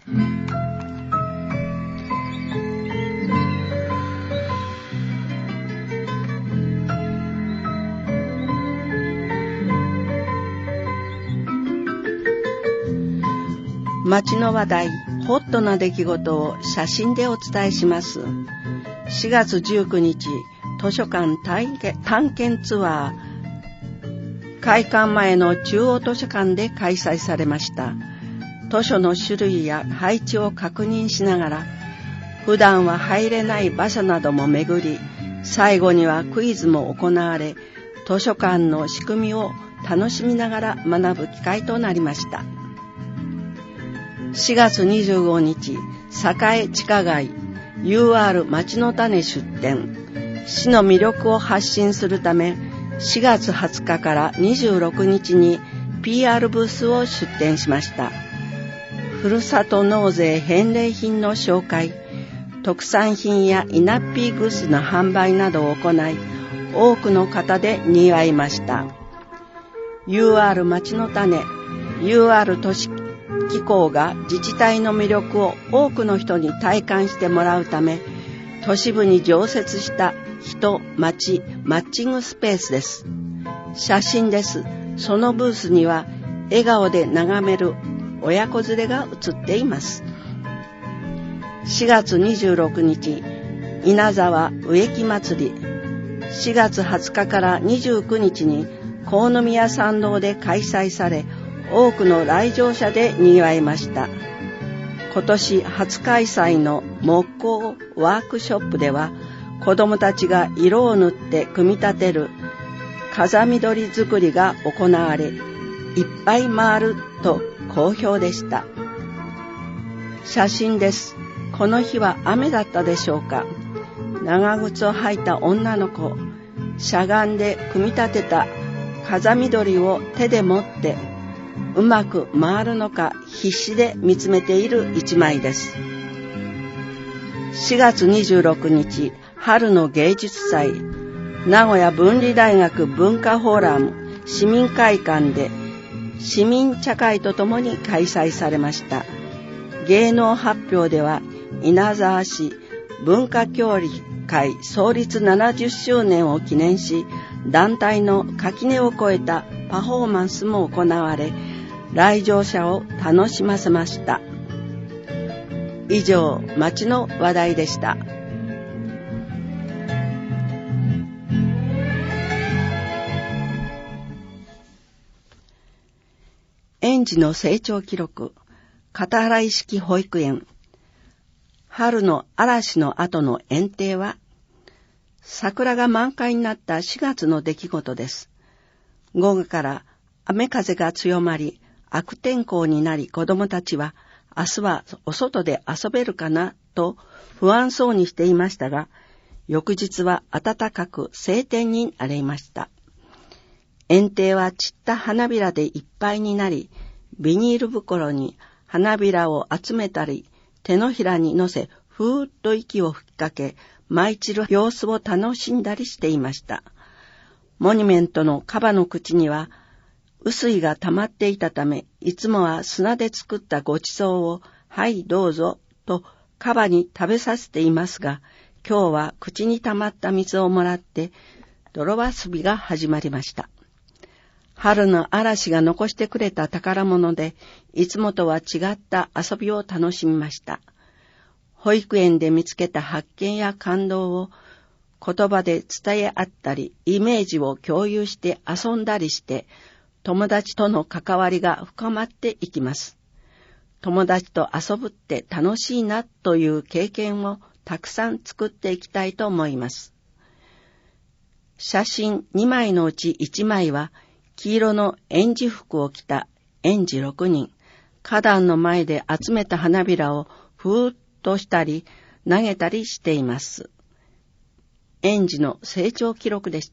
街の話題、ホットな出来事を写真でお伝えします。4月19日、図書館探検ツアー、開館前の中央図書館で開催されました。図書の種類や配置を確認しながら、普段は入れない場所なども巡り、最後にはクイズも行われ、図書館の仕組みを楽しみながら学ぶ機会となりました。4月25日、栄地下街 UR 町の種出店、市の魅力を発信するため、4月20日から26日に PR ブースを出展しました。ふるさと納税返礼品の紹介、特産品やイナッピーグッズの販売などを行い、多くの方で賑わいました。UR 町の種、UR 都市機構が自治体の魅力を多くの人に体感してもらうため、都市部に常設した人、町、マッチングスペースです。写真です。そのブースには笑顔で眺める親子連れが写っています。4月26日、稲沢植木祭り、4月20日から29日に国宮参道で開催され、多くの来場者で賑わいました。今年初開催の木工ワークショップでは、子どもたちが色を塗って組み立てる風見鶏作りが行われ、いっぱい回ると好評でした。写真です。この日は雨だったでしょうか。長靴を履いた女の子、しゃがんで組み立てた風見鶏を手で持ってうまく回るのか必死で見つめている一枚です。4月26日、春の芸術祭、名古屋文理大学文化フォーラム市民会館で市民茶会とともに開催されました。芸能発表では、稲沢市文化協力会創立70周年を記念し、団体の垣根を越えたパフォーマンスも行われ、来場者を楽しませました。以上、街の話題でした。園児の成長記録、片原意識保育園。春の嵐の後の園庭は、桜が満開になった4月の出来事です。午後から雨風が強まり、悪天候になり、子どもたちは明日はお外で遊べるかなと不安そうにしていましたが、翌日は暖かく晴天になりました。園庭は散った花びらでいっぱいになり、ビニール袋に花びらを集めたり、手のひらに乗せ、ふーっと息を吹きかけ、舞い散る様子を楽しんだりしていました。モニュメントのカバの口には、雨水が溜まっていたため、いつもは砂で作ったごちそうを、はいどうぞ、とカバに食べさせていますが、今日は口に溜まった水をもらって、泥遊びが始まりました。春の嵐が残してくれた宝物で、いつもとは違った遊びを楽しみました。保育園で見つけた発見や感動を言葉で伝え合ったり、イメージを共有して遊んだりして、友達との関わりが深まっていきます。友達と遊ぶって楽しいなという経験をたくさん作っていきたいと思います。写真2枚のうち1枚は、黄色の園児服を着た園児6人、花壇の前で集めた花びらをふーっとしたり投げたりしています。園児の成長記録でした。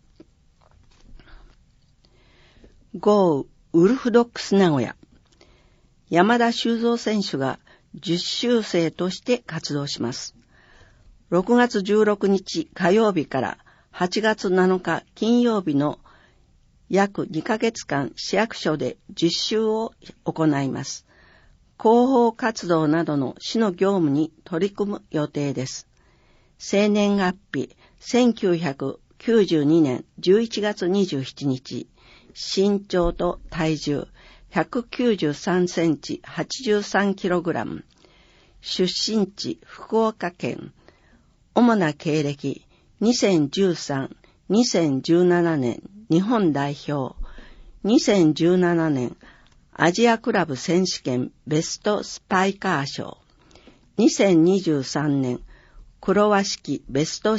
豪雨ウルフドッグス名古屋。山田修造選手が実習生として活動します。6月16日火曜日から8月7日金曜日の約2ヶ月間市役所で実習を行います。 広報活動などの市の業務に取り組む予定です。生年月日、1992年11月27日、身長と体重、193センチ83キログラム、出身地福岡県、主な経歴、2013、2017年日本代表、2017年アジアクラブ選手権ベストスパイカー賞、2023年黒和式ベスト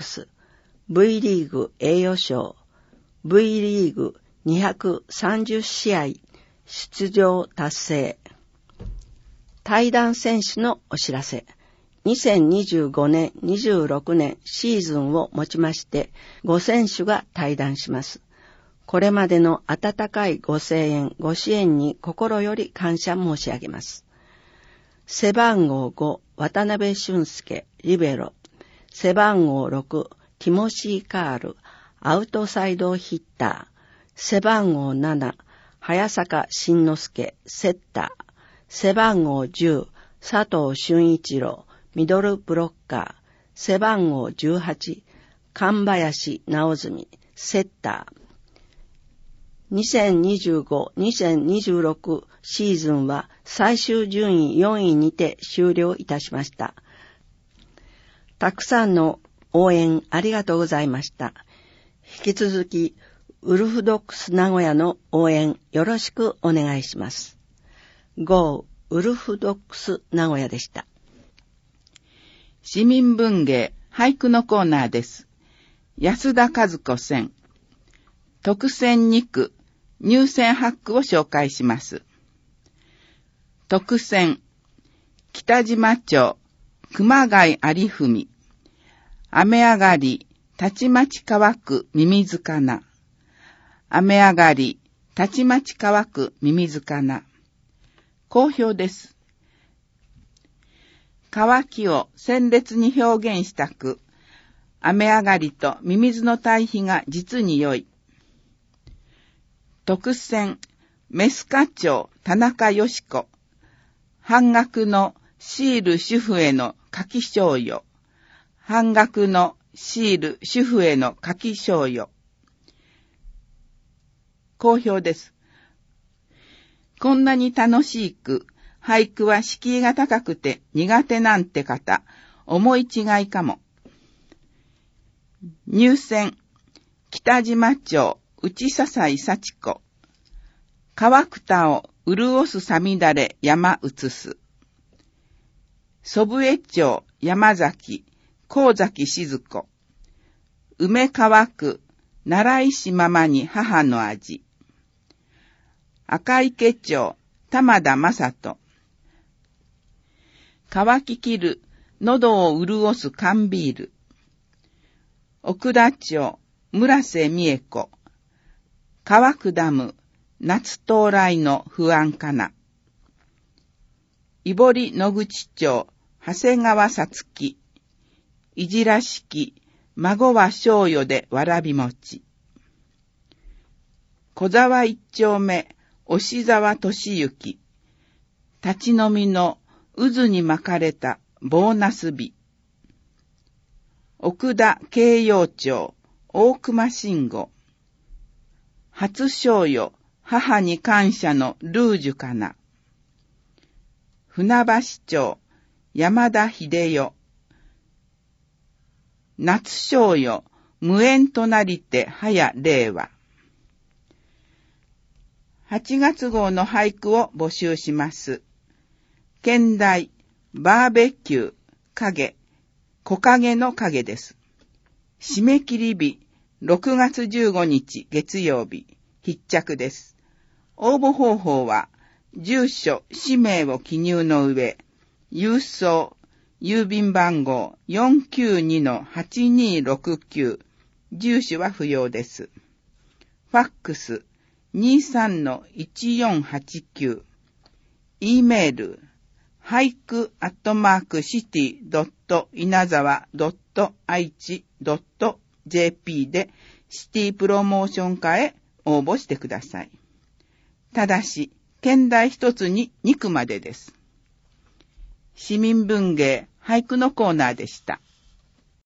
6、V リーグ栄誉賞、V リーグ230試合出場達成。対談選手のお知らせ。2025年、26年シーズンをもちまして5選手が対談します。これまでの温かいご声援、ご支援に心より感謝申し上げます。背番号5、渡辺俊介、リベロ。背番号6、ティモシー・カール、アウトサイドヒッター。背番号7、早坂慎之介、セッター。背番号10、佐藤俊一郎、ミドルブロッカー。背番号18、神林直澄、セッター。2025-2026 シーズンは最終順位4位にて終了いたしました。たくさんの応援ありがとうございました。引き続きウルフドックス名古屋の応援よろしくお願いします。GO ウルフドックス名古屋でした。 市民文芸俳句のコーナーです。安田和子選特選2句入選8句を紹介します。特選北島町熊谷有文雨上がりたちまち乾くミミズかな雨上がりたちまち乾くミミズかな。好評です。乾きを鮮烈に表現した句雨上がりとミミズの対比が実に良い。特選メスカ町田中よし子半額のシール主婦への書き賞与半額のシール主婦への書き賞与。好評です。こんなに楽しい句俳句は敷居が高くて苦手なんて方思い違いかも。入選北島町内笹井幸子乾く田を潤すさみだれ山移す祖父江町山崎神崎静子梅乾く奈良石ままに母の味赤池町玉田正人乾ききる喉を潤す缶ビール奥田町村瀬美恵子乾くダム夏到来の不安かな井堀野口町長谷川さつきいじらしき孫は少女でわらび餅小沢一丁目押沢俊之立ち飲みの渦に巻かれたボーナス日奥田慶陽町大隈慎吾初少女母に感謝のルージュかな船橋町山田秀代夏少女無縁となりて早令和8月号の俳句を募集します。兼題バーベキュー影木陰の影です。締め切り日6月15日月曜日必着です。応募方法は住所氏名を記入の上郵送郵便番号 492-8269 住所は不要です。ファックス 23-1489 E メール俳句@city.inazawa.aichi.jp でシティプロモーション課へ応募してください。ただし、 兼題一つに2句までです。市民文芸俳句のコーナーでした。